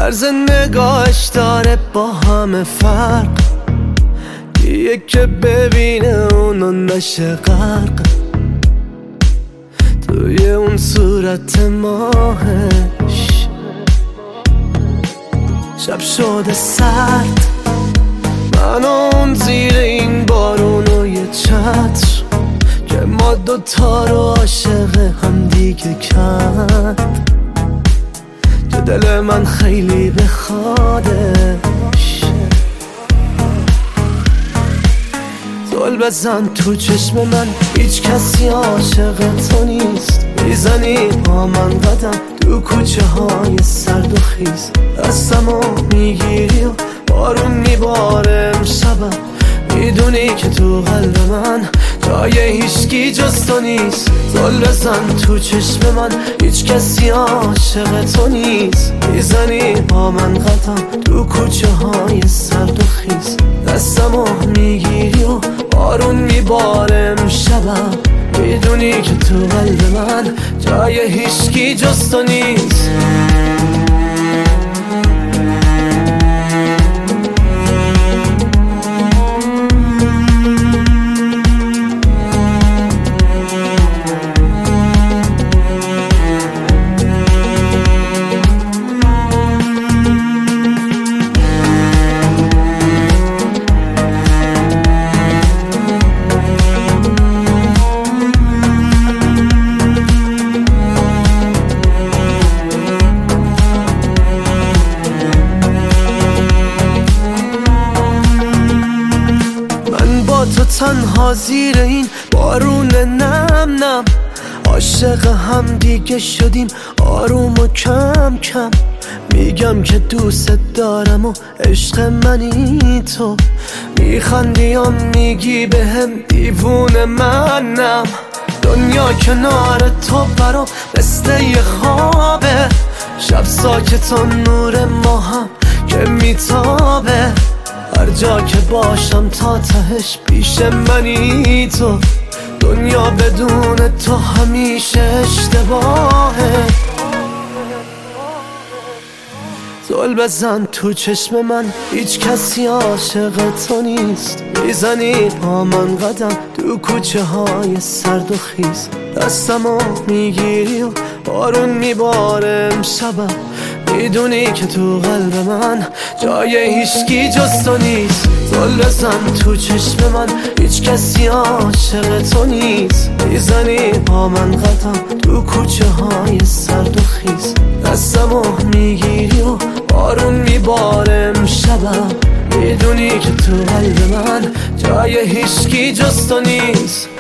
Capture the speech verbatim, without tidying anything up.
طرز نگاهش داره با همه فرق، یه که ببینه اونو نشه غرق توی اون صورت ماهش. شب شده سرد، من اون زیر این بارون و یه چتر که ما دوتا رو عاشق هم دیگه کرد، که دل من خیلی بخوادش. زل بزن تو چشم من، هیچ کسی عاشق تو نیست. میزنی با من قدم تو کوچه های سرد و خیز، دستمو میگیری و بارون میباره امشبم. میدونی که تو قلب من جای هیچکی جز تو نیست. زل بزن تو چشم من، هیچ کسی عاشق تو نیست. میزنی با من قدم تو کوچه های سرد و خیز، دستمو میگیری و بارون میباره امشبم. میدونی که تو قلب من جای هیچکی جز تو نیست. تو تنها زیر این بارون نم نم، عاشق هم دیگه شدیم آروم و کم کم. میگم که دوست دارم و عشق منی تو، میخندی و میگی بهم دیوونه منم. دنیا کنار تو برام مثل یه خوابه، شب ساکت و نور ما هم که میتابه. هر جا که باشم تا تهش پیش منی تو، دنیا بدون تو همیشه اشتباهه. زل بزن تو چشم من، هیچ کسی عاشق تو نیست. میزنی با من قدم تو کوچه های سرد و خیز، دستمو میگیری و بارون میباره امشبم. میدونی که تو قلب من جای هیچکی جز تو نیست. زل بزن تو چشم من، هیچ کسی عاشق تو نیست. میزنی با من قدم تو کوچه های سرد و خیز، دستمو میگیری و بارون میباره امشبم. میدونی که تو قلب من جای هیچکی جز تو نیست.